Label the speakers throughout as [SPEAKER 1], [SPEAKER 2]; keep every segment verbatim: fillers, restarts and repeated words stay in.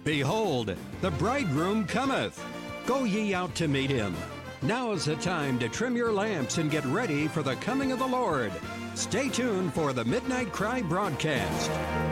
[SPEAKER 1] Behold, the bridegroom cometh. Go ye out to meet him. Now is the time to trim your lamps and get ready for the coming of the Lord. Stay tuned for the Midnight Cry broadcast.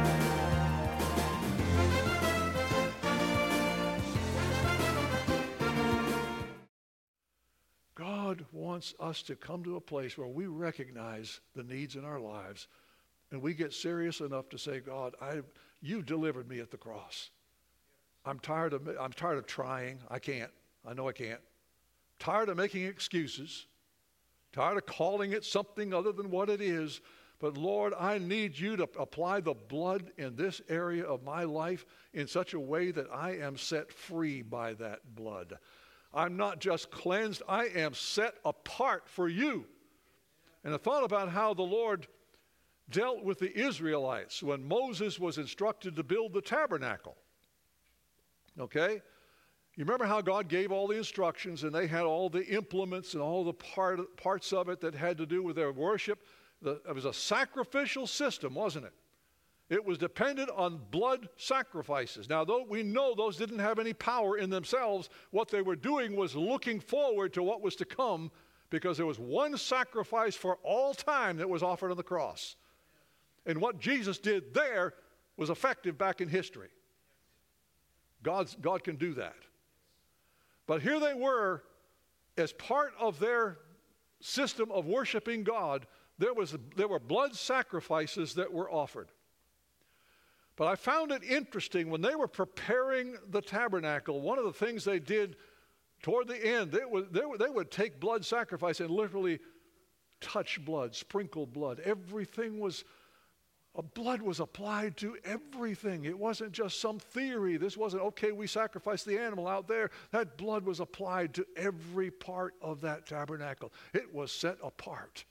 [SPEAKER 2] God wants us to come to a place where we recognize the needs in our lives, and we get serious enough to say, God, I, you delivered me at the cross. I'm tired of I'm tired of trying. I can't. I know I can't. Tired of making excuses. Tired of calling it something other than what it is. But Lord, I need you to apply the blood in this area of my life in such a way that I am set free by that blood. I'm not just cleansed, I am set apart for you. And I thought about how the Lord dealt with the Israelites when Moses was instructed to build the tabernacle. Okay? You remember how God gave all the instructions, and they had all the implements and all the part, parts of it that had to do with their worship. The, it was a sacrificial system, wasn't it? It was dependent on blood sacrifices. Now, though we know those didn't have any power in themselves, what they were doing was looking forward to what was to come, because there was one sacrifice for all time that was offered on the cross. And what Jesus did there was effective back in history. God's, God can do that. But here they were, as part of their system of worshiping God, there was there were blood sacrifices that were offered. But I found it interesting, when they were preparing the tabernacle, one of the things they did toward the end, they would, they would, they would take blood sacrifice and literally touch blood, sprinkle blood. Everything was Uh, blood was applied to everything. It wasn't just some theory. This wasn't, okay, we sacrificed the animal out there. That blood was applied to every part of that tabernacle. It was set apart.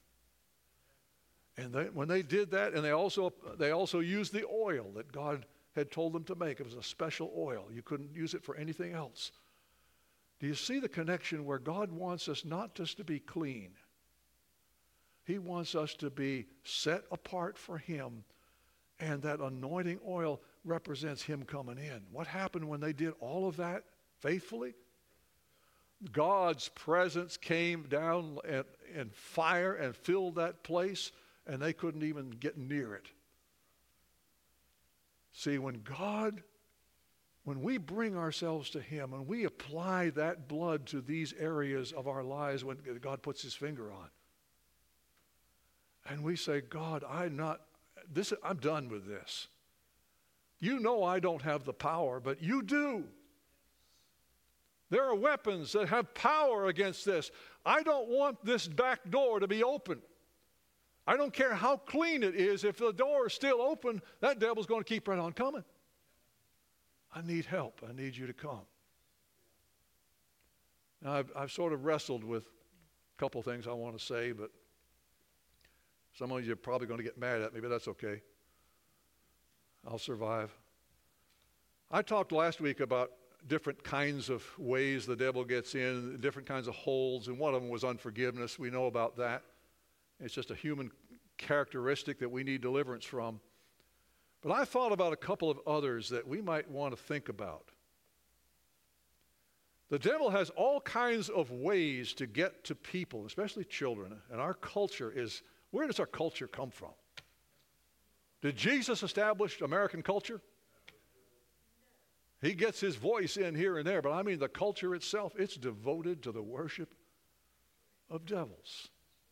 [SPEAKER 2] And they, when they did that, and they also, they also used the oil that God had told them to make. It was a special oil. You couldn't use it for anything else. Do you see the connection where God wants us not just to be clean? He wants us to be set apart for him, and that anointing oil represents him coming in. What happened when they did all of that faithfully? God's presence came down in fire and filled that place, and they couldn't even get near it. See, when God, when we bring ourselves to him, and we apply that blood to these areas of our lives when God puts his finger on, and we say, God, I'm not, this, I'm done with this. You know I don't have the power, but you do. There are weapons that have power against this. I don't want this back door to be open. I don't care how clean it is. If the door is still open, that devil's going to keep right on coming. I need help. I need you to come. Now, I've, I've sort of wrestled with a couple things I want to say, but some of you are probably going to get mad at me, but that's okay. I'll survive. I talked last week about different kinds of ways the devil gets in, different kinds of holes, and one of them was unforgiveness. We know about that. It's just a human characteristic that we need deliverance from. But I thought about a couple of others that we might want to think about. The devil has all kinds of ways to get to people, especially children, and our culture is, where does our culture come from? Did Jesus establish American culture? He gets his voice in here and there, but I mean the culture itself, it's devoted to the worship of devils.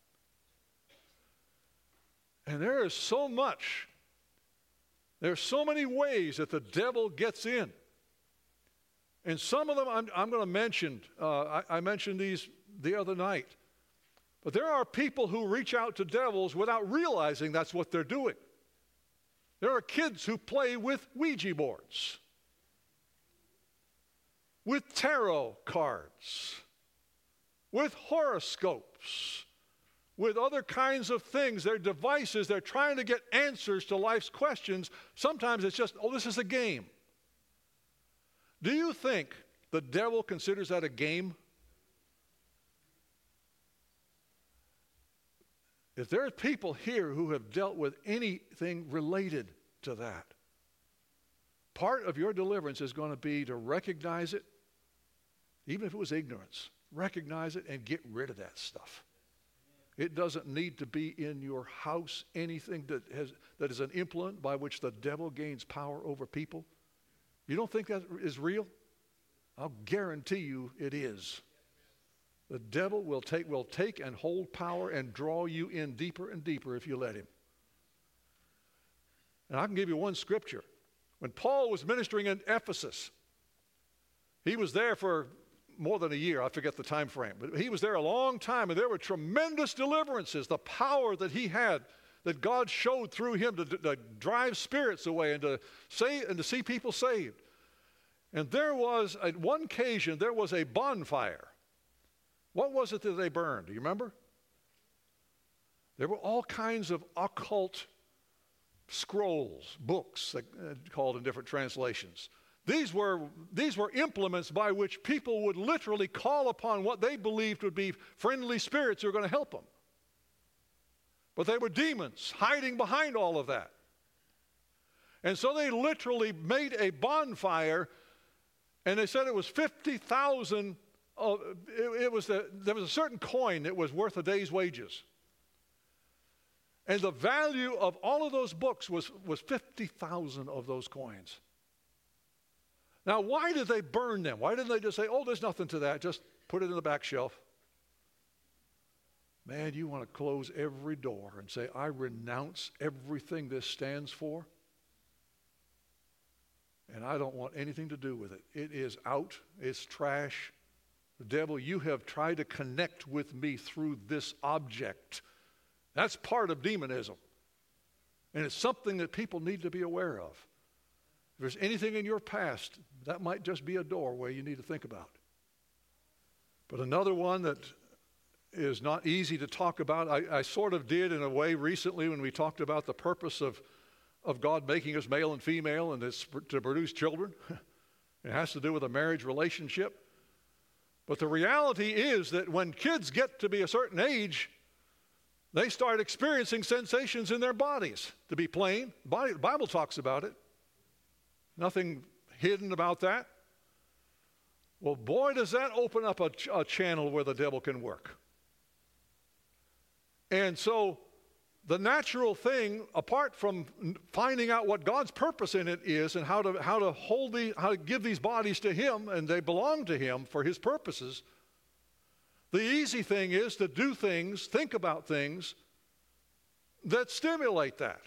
[SPEAKER 2] And there is so much, there's so many ways that the devil gets in. And some of them I'm, I'm going to mention, uh, I, I mentioned these the other night. But there are people who reach out to devils without realizing that's what they're doing. There are kids who play with Ouija boards, with tarot cards, with horoscopes, with other kinds of things. They're devices. They're trying to get answers to life's questions. Sometimes it's just, oh, this is a game. Do you think the devil considers that a game? If there are people here who have dealt with anything related to that, Part of your deliverance is going to be to recognize it, even if it was ignorance. Recognize it and get rid of that stuff. It doesn't need to be in your house, anything that has that is an implement by which the devil gains power over people. You don't think that is real? I'll guarantee you it is. The devil will take, will take and hold power and draw you in deeper and deeper if you let him. And I can give you one scripture. When Paul was ministering in Ephesus, he was there for more than a year. I forget the time frame. But he was there a long time, and there were tremendous deliverances. The power that he had, that God showed through him to, to drive spirits away and to, say, and to see people saved. And there was, at one occasion, there was a bonfire. What was it that they burned? Do you remember? There were all kinds of occult scrolls, books, uh, called in different translations. These were, these were implements by which people would literally call upon what they believed would be friendly spirits who were going to help them. But they were demons hiding behind all of that. And so they literally made a bonfire, and they said it was fifty thousand. Uh, it, it was the, there was a certain coin that was worth a day's wages. And the value of all of those books was, was fifty thousand of those coins. Now, why did they burn them? Why didn't they just say, oh, there's nothing to that, just put it in the back shelf? Man, you want to close every door and say, I renounce everything this stands for, and I don't want anything to do with it. It is out. It's trash. The devil, you have tried to connect with me through this object. That's part of demonism. And it's something that people need to be aware of. If there's anything in your past, that might just be a doorway you need to think about. But another one that is not easy to talk about, I, I sort of did in a way recently when we talked about the purpose of, of God making us male and female, and it's to produce children. It has to do with a marriage relationship. But the reality is that when kids get to be a certain age, they start experiencing sensations in their bodies. To be plain, body, the Bible talks about it. Nothing hidden about that. Well, boy, does that open up a, ch- a channel where the devil can work. And so the natural thing, apart from finding out what God's purpose in it is and how to, how to hold the, how to give these bodies to him, and they belong to him for his purposes, the easy thing is to do things, think about things that stimulate that.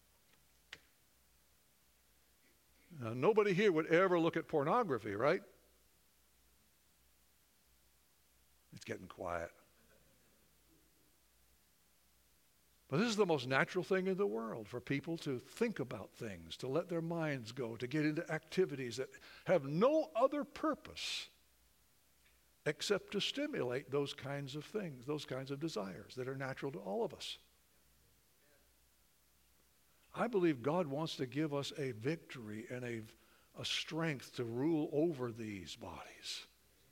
[SPEAKER 2] Now, nobody here would ever look at pornography, right? It's getting quiet. But this is the most natural thing in the world, for people to think about things, to let their minds go, to get into activities that have no other purpose except to stimulate those kinds of things, those kinds of desires that are natural to all of us. I believe God wants to give us a victory and a, a strength to rule over these bodies.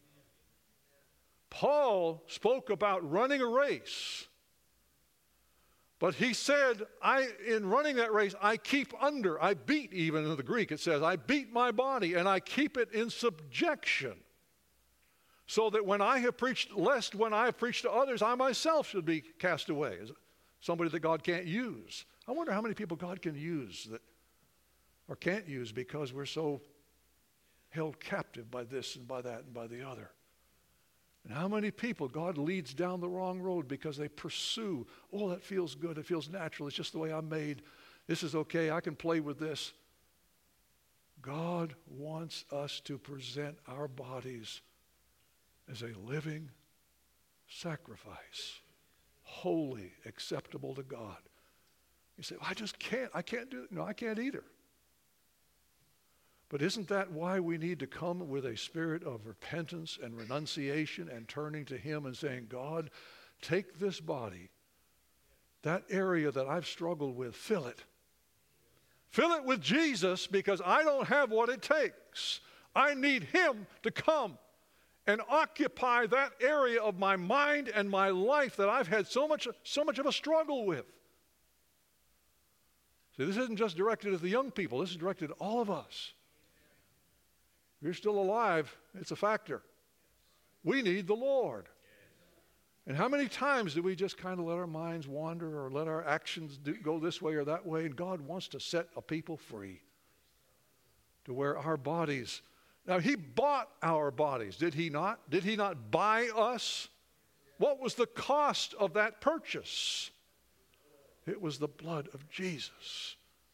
[SPEAKER 2] Paul spoke about running a race, but he said, I, in running that race, I keep under, I beat, even in the Greek it says, I beat my body and I keep it in subjection, so that when I have preached, lest when I have preached to others, I myself should be cast away as somebody that God can't use. I wonder how many people God can use that, or can't use, because we're so held captive by this and by that and by the other. And how many people God leads down the wrong road because they pursue, oh, that feels good, it feels natural, it's just the way I'm made, this is okay, I can play with this. God wants us to present our bodies as a living sacrifice, holy, acceptable to God. You say, well, I just can't, I can't do it. No, I can't either. But isn't that why we need to come with a spirit of repentance and renunciation and turning to him and saying, God, take this body, that area that I've struggled with, fill it. Fill it with Jesus, because I don't have what it takes. I need him to come and occupy that area of my mind and my life that I've had so much, so much of a struggle with. See, this isn't just directed at the young people. This is directed at all of us. If you're still alive, it's a factor. We need the Lord. And how many times do we just kind of let our minds wander or let our actions do, go this way or that way? And God wants to set a people free to where our bodies. Now, he bought our bodies, did he not? Did he not buy us? What was the cost of that purchase? It was the blood of Jesus.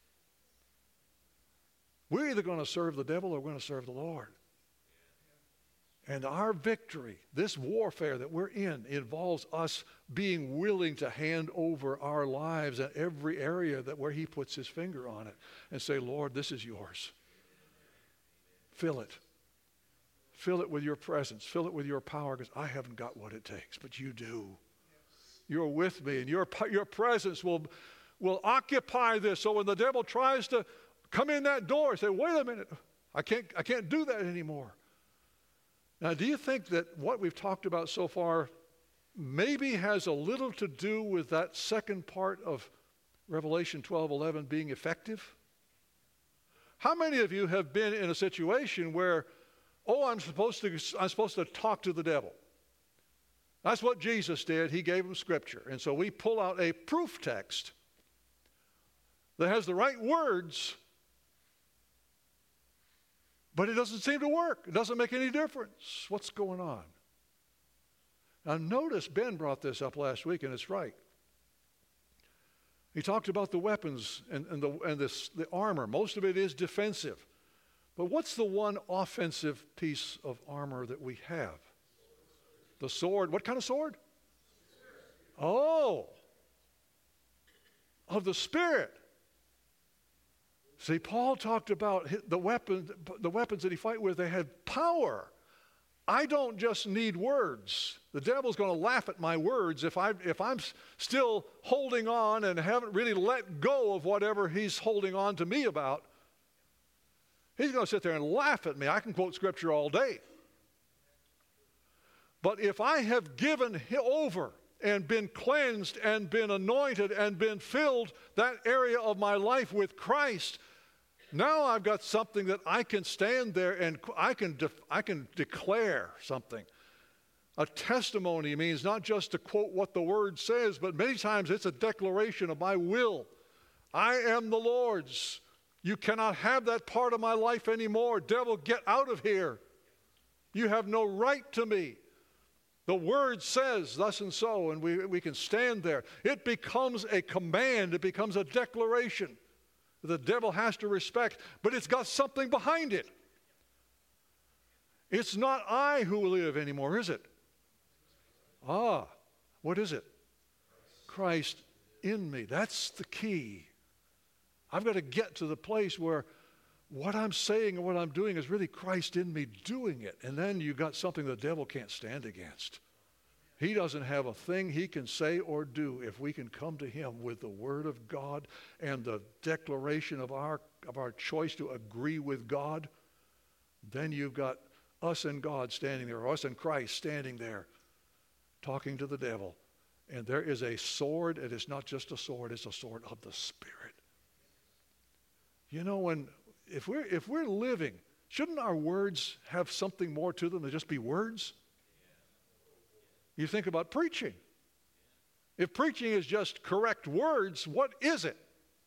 [SPEAKER 2] We're either going to serve the devil or we're going to serve the Lord. And our victory, this warfare that we're in, involves us being willing to hand over our lives in every area that where he puts his finger on it and say, Lord, this is yours. Fill it. Fill it with your presence. Fill it with your power, because I haven't got what it takes, but you do. You're with me, and your, your presence will, will occupy this. So when the devil tries to come in that door, say, wait a minute, I can't, I can't do that anymore. Now, do you think that what we've talked about so far maybe has a little to do with that second part of Revelation twelve eleven being effective? How many of you have been in a situation where, oh, I'm supposed to, I'm supposed to talk to the devil? That's what Jesus did. He gave him Scripture. And so we pull out a proof text that has the right words, but it doesn't seem to work. It doesn't make any difference. What's going on? Now notice Ben brought this up last week, and it's right. He talked about the weapons and, and, the, and this, the armor. Most of it is defensive. But what's the one offensive piece of armor that we have? The sword. What kind of sword? Oh, of the Spirit. See, Paul talked about the weapons, the weapons that he fight with, they had power. I don't just need words. The devil's going to laugh at my words if, I, if I'm still holding on and haven't really let go of whatever he's holding on to me about. He's going to sit there and laugh at me. I can quote Scripture all day. But if I have given over and been cleansed and been anointed and been filled that area of my life with Christ, now I've got something that I can stand there and I can, de- I can declare something. A testimony means not just to quote what the Word says, but many times it's a declaration of my will. I am the Lord's. You cannot have that part of my life anymore. Devil, get out of here. You have no right to me. The Word says thus and so, and we, we can stand there. It becomes a command. It becomes a declaration that the devil has to respect, but it's got something behind it. It's not I who live anymore, is it? Ah, what is it? Christ in me. That's the key. I've got to get to the place where what I'm saying and what I'm doing is really Christ in me doing it. And then you got something the devil can't stand against. He doesn't have a thing he can say or do if we can come to him with the Word of God and the declaration of our, of our choice to agree with God. Then you've got us and God standing there, or us and Christ standing there talking to the devil. And there is a sword. It is not just a sword. It's a sword of the Spirit. You know, when if we're, if we're living, shouldn't our words have something more to them than just be words? You think about preaching. If preaching is just correct words, what is it?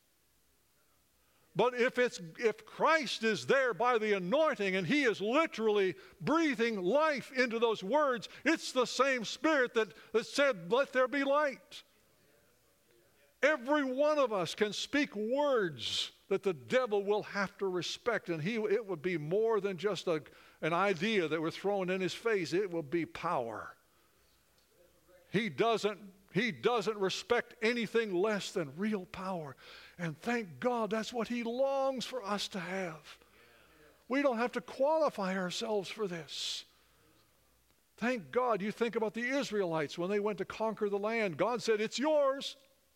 [SPEAKER 2] But if it's if Christ is there by the anointing and he is literally breathing life into those words, it's the same Spirit that, that said, let there be light. Every one of us can speak words that the devil will have to respect, and he it would be more than just a, an idea that we're throwing in his face. It will be power. He doesn't, he doesn't respect anything less than real power. And thank God that's what he longs for us to have. We don't have to qualify ourselves for this. Thank God. You think about the Israelites when they went to conquer the land. God said, it's yours.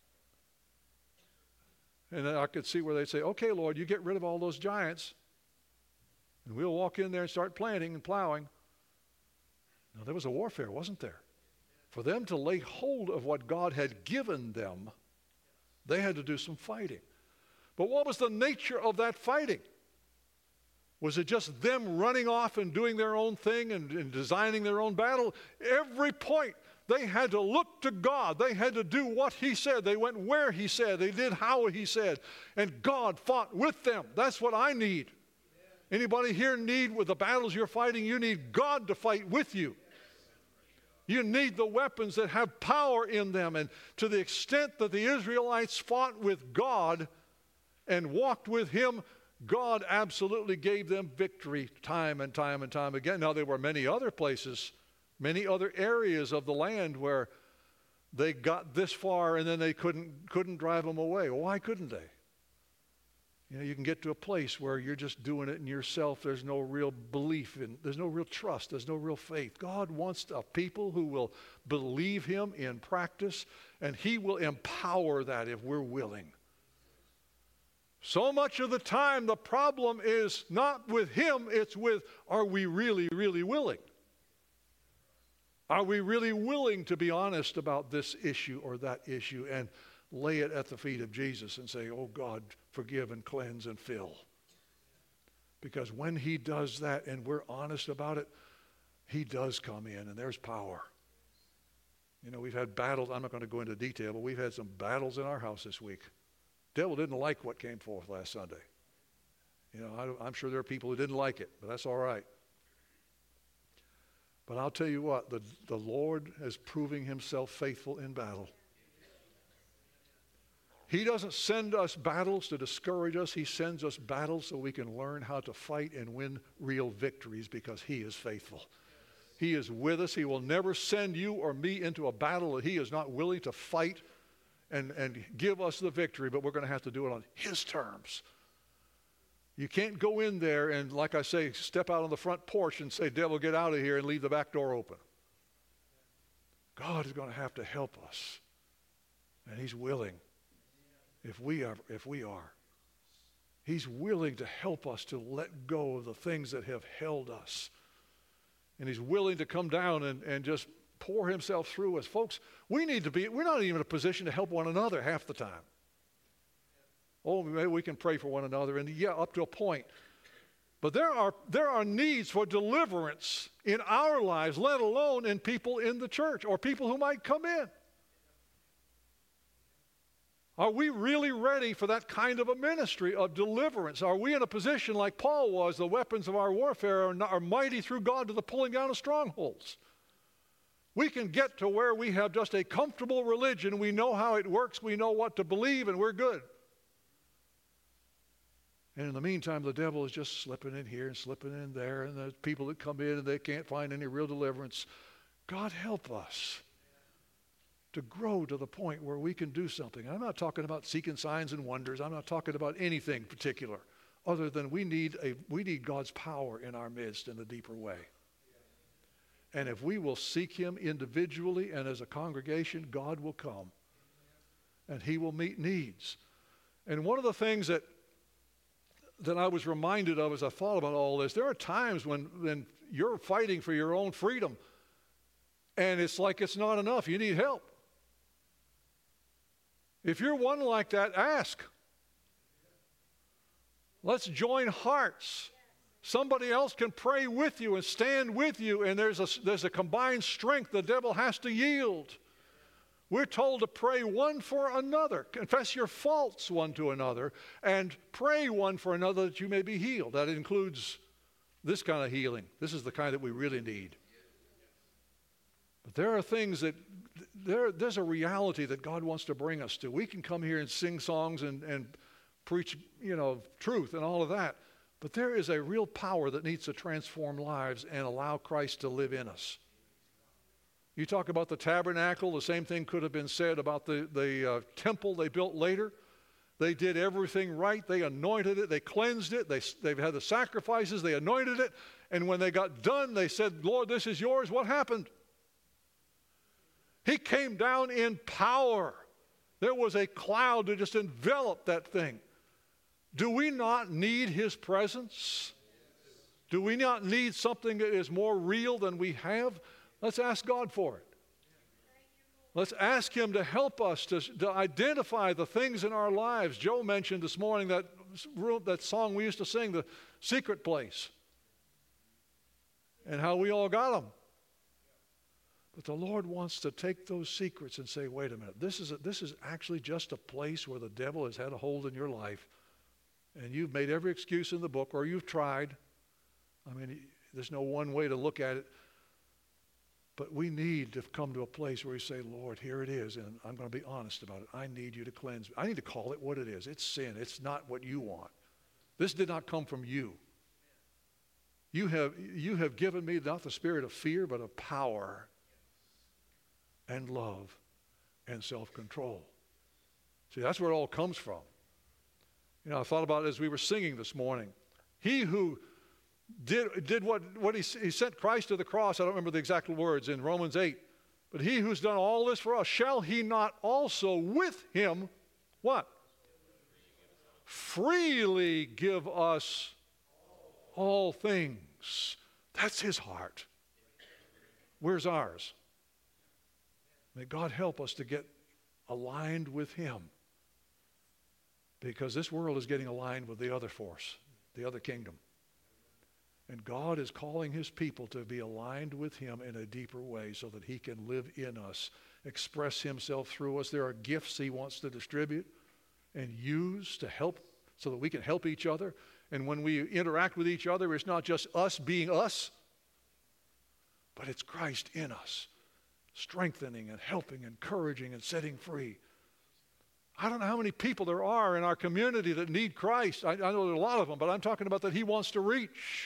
[SPEAKER 2] And I could see where they'd say, okay, Lord, you get rid of all those giants, and we'll walk in there and start planting and plowing. Now, there was a warfare, wasn't there? For them to lay hold of what God had given them, they had to do some fighting. But what was the nature of that fighting? Was it just them running off and doing their own thing and, and designing their own battle? Every point, they had to look to God. They had to do what He said. They went where He said. They did how He said. And God fought with them. That's what I need. Anybody here need, with the battles you're fighting, you need God to fight with you. You need the weapons that have power in them. And to the extent that the Israelites fought with God and walked with Him, God absolutely gave them victory time and time and time again. Now, there were many other places, many other areas of the land where they got this far and then they couldn't, couldn't drive them away. Well, why couldn't they? You know, you can get to a place where you're just doing it in yourself. There's no real belief in, there's no real trust. There's no real faith. God wants a people who will believe Him in practice, and He will empower that if we're willing. So much of the time, the problem is not with Him, it's with, are we really, really willing? Are we really willing to be honest about this issue or that issue and lay it at the feet of Jesus and say, oh God, forgive and cleanse and fill? Because when He does that and we're honest about it, He does come in and there's power. You know, we've had battles. I'm not going to go into detail, but we've had some battles in our house this week. Devil didn't like what came forth last Sunday. You know, I, I'm sure there are people who didn't like it, but that's all right. But I'll tell you what, the, the Lord is proving Himself faithful in battle. He doesn't send us battles to discourage us. He sends us battles so we can learn how to fight and win real victories because He is faithful. He is with us. He will never send you or me into a battle that He is not willing to fight And, and give us the victory, but we're going to have to do it on His terms. You can't go in there and, like I say, step out on the front porch and say, devil, get out of here, and leave the back door open. God is going to have to help us, and He's willing if we are. If we are. He's willing to help us to let go of the things that have held us, and He's willing to come down and, and just pour Himself through us. Folks, we need to be, we're not even in a position to help one another half the time. Oh, maybe we can pray for one another, and yeah, up to a point. But there are, there are needs for deliverance in our lives, let alone in people in the church or people who might come in. Are we really ready for that kind of a ministry of deliverance? Are we in a position like Paul was, the weapons of our warfare are, are mighty through God to the pulling down of strongholds? We can get to where we have just a comfortable religion. We know how it works. We know what to believe, and we're good. And in the meantime, the devil is just slipping in here and slipping in there, and there's people that come in and they can't find any real deliverance. God help us to grow to the point where we can do something. I'm not talking about seeking signs and wonders. I'm not talking about anything particular other than we need a we need God's power in our midst in a deeper way. And if we will seek Him individually and as a congregation, God will come. And He will meet needs. And one of the things that that I was reminded of as I thought about all this, there are times when, when you're fighting for your own freedom and it's like it's not enough. You need help. If you're one like that, ask. Let's join hearts. Somebody else can pray with you and stand with you, and there's a, there's a combined strength. The devil has to yield. We're told to pray one for another. Confess your faults one to another, and pray one for another that you may be healed. That includes this kind of healing. This is the kind that we really need. But there are things that, there, there's a reality that God wants to bring us to. We can come here and sing songs and, and preach, you know, truth and all of that. But there is a real power that needs to transform lives and allow Christ to live in us. You talk about the tabernacle, the same thing could have been said about the, the uh, temple they built later. They did everything right. They anointed it. They cleansed it. They, they've had the sacrifices. They anointed it. And when they got done, they said, Lord, this is yours. What happened? He came down in power. There was a cloud that just enveloped that thing. Do we not need His presence? Do we not need something that is more real than we have? Let's ask God for it. Let's ask Him to help us to, to identify the things in our lives. Joe mentioned this morning that room, that song we used to sing, The Secret Place, and how we all got them. But the Lord wants to take those secrets and say, wait a minute, this is, a, this is actually just a place where the devil has had a hold in your life, and you've made every excuse in the book, or you've tried. I mean, there's no one way to look at it. But we need to come to a place where we say, Lord, here it is, and I'm going to be honest about it. I need you to cleanse me. I need to call it what it is. It's sin. It's not what you want. This did not come from you. You have, you have given me not the spirit of fear, but of power and love and self-control. See, that's where it all comes from. You know, I thought about it as we were singing this morning. He who did, did what, what he, he sent Christ to the cross, I don't remember the exact words in Romans eight, but he who's done all this for us, shall he not also with him, what? Freely give us all things. That's his heart. Where's ours? May God help us to get aligned with him, because this world is getting aligned with the other force, the other kingdom. And God is calling his people to be aligned with him in a deeper way so that he can live in us, express himself through us. There are gifts he wants to distribute and use to help so that we can help each other. And when we interact with each other, it's not just us being us, but it's Christ in us, strengthening and helping, encouraging and setting free. I don't know how many people there are in our community that need Christ. I, I know there are a lot of them, but I'm talking about that he wants to reach.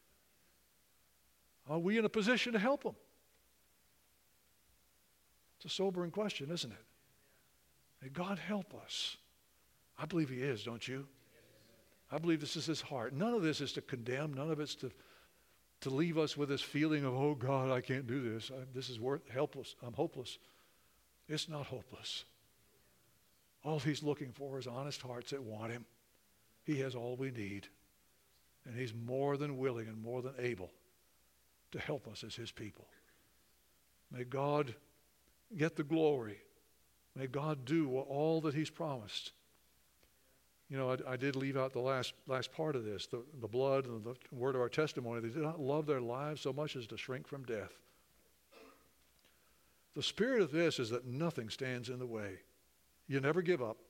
[SPEAKER 2] Are we in a position to help them? It's a sobering question, isn't it? May God help us. I believe he is, don't you? I believe this is his heart. None of this is to condemn. None of it's to, to leave us with this feeling of, oh, God, I can't do this. I, this is worth helpless. I'm hopeless. It's not hopeless. All he's looking for is honest hearts that want him. He has all we need. And he's more than willing and more than able to help us as his people. May God get the glory. May God do all that he's promised. You know, I, I did leave out the last last part of this, the, the blood and the word of our testimony. They did not love their lives so much as to shrink from death. The spirit of this is that nothing stands in the way. You never give up.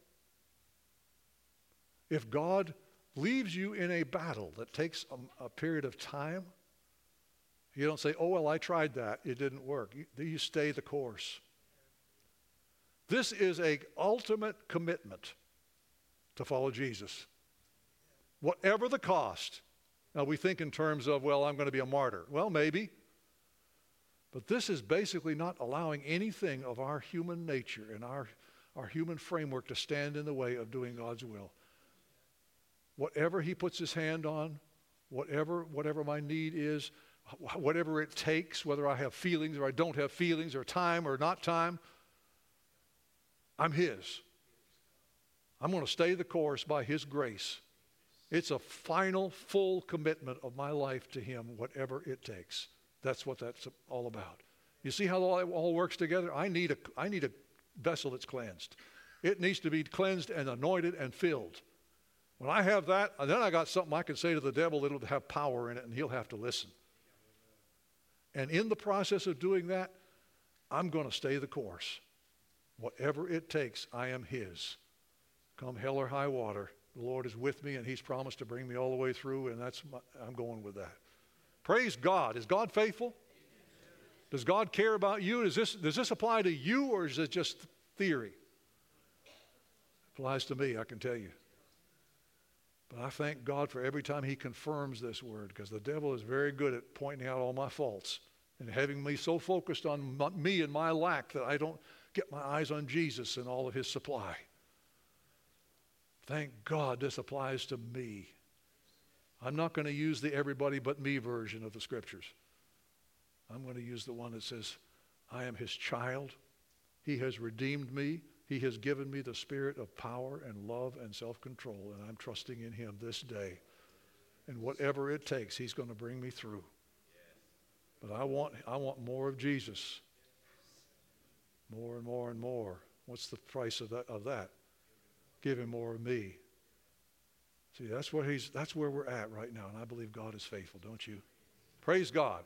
[SPEAKER 2] If God leaves you in a battle that takes a, a period of time, you don't say, oh, well, I tried that. It didn't work. You, you stay the course. This is an ultimate commitment to follow Jesus, whatever the cost. Now, we think in terms of, well, I'm going to be a martyr. Well, maybe. But this is basically not allowing anything of our human nature and our, our human framework to stand in the way of doing God's will. Whatever he puts his hand on, whatever, whatever my need is, whatever it takes, whether I have feelings or I don't have feelings or time or not time, I'm his. I'm going to stay the course by his grace. It's a final, full commitment of my life to him, whatever it takes. That's what that's all about. You see how it all works together? I need a, I need a vessel that's cleansed. It needs to be cleansed and anointed and filled. When I have that, then I got something I can say to the devil that'll have power in it, and he'll have to listen. And in the process of doing that, I'm going to stay the course. Whatever it takes, I am his. Come hell or high water, the Lord is with me, and he's promised to bring me all the way through, and that's my, I'm going with that. Praise God. Is God faithful? Does God care about you? Does this, does this apply to you, or is it just theory? It applies to me, I can tell you. But I thank God for every time he confirms this word, because the devil is very good at pointing out all my faults and having me so focused on my, me and my lack that I don't get my eyes on Jesus and all of his supply. Thank God this applies to me. I'm not going to use the everybody but me version of the scriptures. I'm going to use the one that says, I am his child. He has redeemed me. He has given me the spirit of power and love and self-control, and I'm trusting in him this day. And whatever it takes, he's going to bring me through. But I want, I want more of Jesus. More and more and more. What's the price of that? Of that? Give him more of me. See, that's where he's that's where we're at right now, and I believe God is faithful, don't you? Praise God.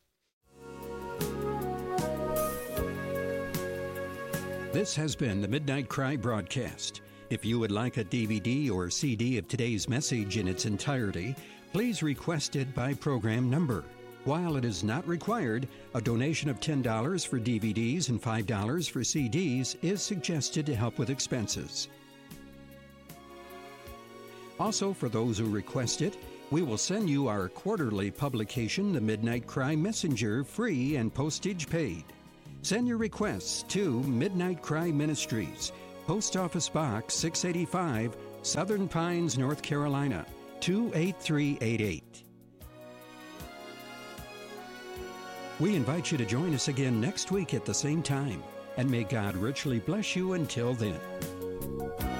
[SPEAKER 1] This has been the Midnight Cry broadcast. If you would like a D V D or C D of today's message in its entirety, please request it by program number. While it is not required, a donation of ten dollars for D V Ds and five dollars for C Ds is suggested to help with expenses. Also, for those who request it, we will send you our quarterly publication, The Midnight Cry Messenger, free and postage paid. Send your requests to Midnight Cry Ministries, Post Office Box six eighty-five, Southern Pines, North Carolina, two eight three eight eight. We invite you to join us again next week at the same time, and may God richly bless you until then.